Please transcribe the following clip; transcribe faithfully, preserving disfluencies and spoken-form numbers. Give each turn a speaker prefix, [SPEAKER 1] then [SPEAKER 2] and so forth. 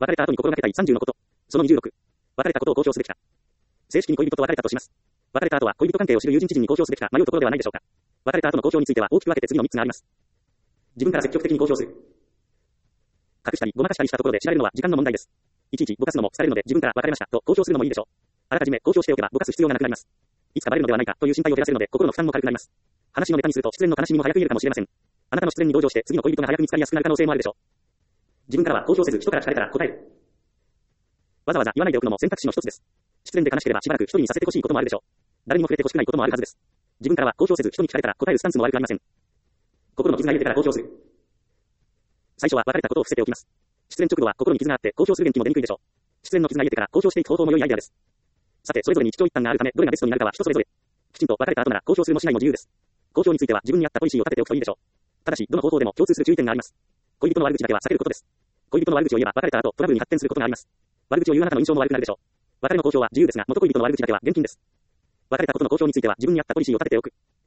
[SPEAKER 1] 別れた後に心がけたいさんじゅうのこと。そのにじゅうろく。別れたことを公表すべきか。正式に恋人と別れたとします。別れた後は恋人関係を知る友人知人に公表すべきか迷うところではないでしょうか。別れた後の公表については大きく分けて次のみっつがあります。自分から積極的に公表する。隠したり、ごまかしたりしたところで知られるのは時間の問題です。いちいちぼかすのもされるので自分から別れましたと公表するのもいいでしょう。あらかじめ公表しておけばぼかす必要がなくなります。いつかバレるのではないかという心配を減らせるので心の負担も軽くなります。話のネタにすると失恋の悲しみも早く言えるかもしれません。あなたの失恋に同情して次の恋人が早く見つかりやすくなる可能性もあるでしょう。自分からは公表せず人から聞かれたら答える。わざわざ言わないでおくのも選択肢の一つです。失恋で悲しければしばらく一人にさせてほしいこともあるでしょう。誰にも触れてほしくないこともあるはずです。自分からは公表せず人に聞かれたら答えるスタンスも悪くありません。心の傷が癒えてから公表する。最初は別れたことを伏せておきます。失恋直後は心に傷があって公表する元気も出にくいでしょう。失恋の傷が癒えてから公表していく方法も良いアイデアです。さて、それぞれに一長一短があるため、どれがベストになるかは人それぞれ。きちんと別れた後なら公表するもしないも自由です。公表については自分に合ったポリシーを立てておくといいでしょう。ただし、どの方法でも共通する注意点があります。恋人の悪口だけは避けることです。恋人の悪口を言えば別れた後、トラブルに発展することがあります。悪口を言うあなたの印象も悪くなるでしょう。別れの公表は自由ですが、元恋人の悪口だけは厳禁です。別れたことの公表については自分に合ったポリシーを立てておく。